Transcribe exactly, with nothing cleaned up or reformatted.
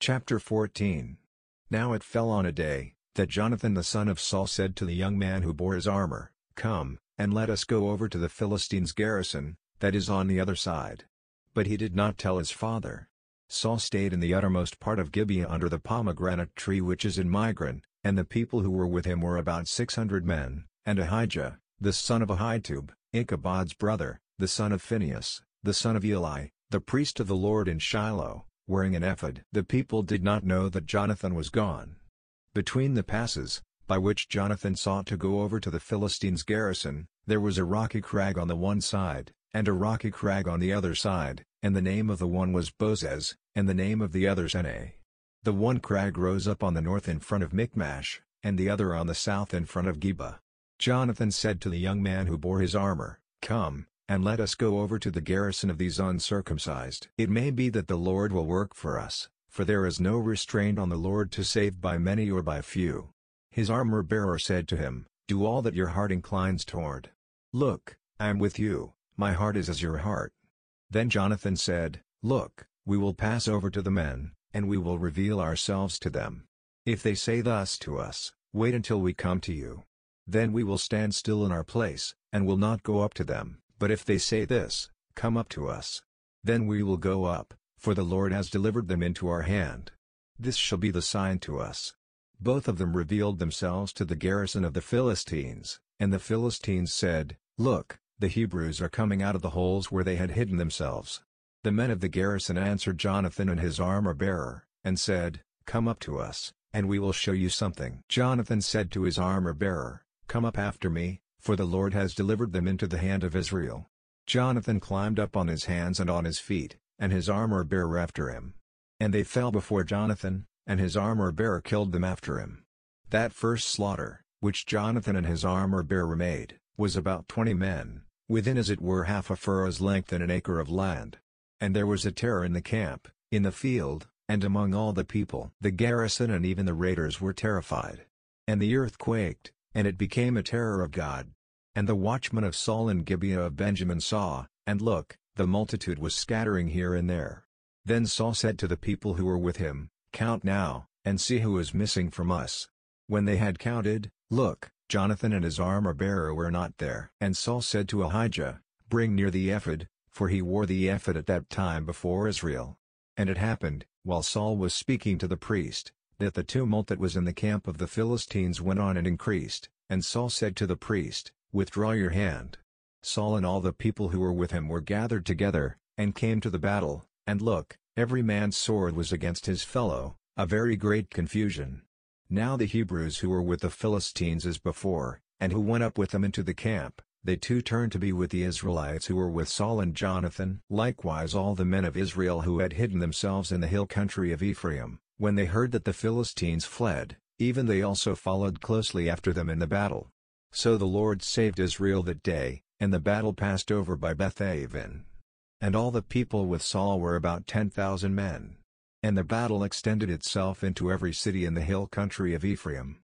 Chapter fourteen. Now it fell on a day, that Jonathan the son of Saul said to the young man who bore his armor, "Come, and let us go over to the Philistines' garrison, that is on the other side." But he did not tell his father. Saul stayed in the uttermost part of Gibeah under the pomegranate tree which is in Migron, and the people who were with him were about six hundred men, and Ahijah, the son of Ahitub, Ichabod's brother, the son of Phinehas, the son of Eli, the priest of the Lord in Shiloh, wearing an ephod. The people did not know that Jonathan was gone. Between the passes, by which Jonathan sought to go over to the Philistines' garrison, there was a rocky crag on the one side, and a rocky crag on the other side, and the name of the one was Bozez, and the name of the other Seneh. The one crag rose up on the north in front of Michmash, and the other on the south in front of Geba. Jonathan said to the young man who bore his armor, "Come, and let us go over to the garrison of these uncircumcised. It may be that the Lord will work for us, for there is no restraint on the Lord to save by many or by few." His armor-bearer said to him, "Do all that your heart inclines toward. Look, I am with you, my heart is as your heart." Then Jonathan said, "Look, we will pass over to the men, and we will reveal ourselves to them. If they say thus to us, 'Wait until we come to you,' then we will stand still in our place, and will not go up to them. But if they say this, 'Come up to us,' then we will go up, for the Lord has delivered them into our hand. This shall be the sign to us." Both of them revealed themselves to the garrison of the Philistines, and the Philistines said, "Look, the Hebrews are coming out of the holes where they had hidden themselves." The men of the garrison answered Jonathan and his armor-bearer, and said, "Come up to us, and we will show you something." Jonathan said to his armor-bearer, "Come up after me, for the Lord has delivered them into the hand of Israel." Jonathan climbed up on his hands and on his feet, and his armor-bearer after him. And they fell before Jonathan, and his armor-bearer killed them after him. That first slaughter, which Jonathan and his armor-bearer made, was about twenty men, within as it were half a furrow's length and an acre of land. And there was a terror in the camp, in the field, and among all the people. The garrison and even the raiders were terrified. And the earth quaked, and it became a terror of God. And the watchmen of Saul in Gibeah of Benjamin saw, and look, the multitude was scattering here and there. Then Saul said to the people who were with him, "Count now, and see who is missing from us." When they had counted, look, Jonathan and his armor-bearer were not there. And Saul said to Ahijah, "Bring near the ephod," for he wore the ephod at that time before Israel. And it happened, while Saul was speaking to the priest, that the tumult that was in the camp of the Philistines went on and increased, and Saul said to the priest, "Withdraw your hand." Saul and all the people who were with him were gathered together, and came to the battle, and look, every man's sword was against his fellow, a very great confusion. Now the Hebrews who were with the Philistines as before, and who went up with them into the camp, they too turned to be with the Israelites who were with Saul and Jonathan. Likewise all the men of Israel who had hidden themselves in the hill country of Ephraim, when they heard that the Philistines fled, even they also followed closely after them in the battle. So the Lord saved Israel that day, and the battle passed over by Bethaven. And all the people with Saul were about ten thousand men. And the battle extended itself into every city in the hill country of Ephraim.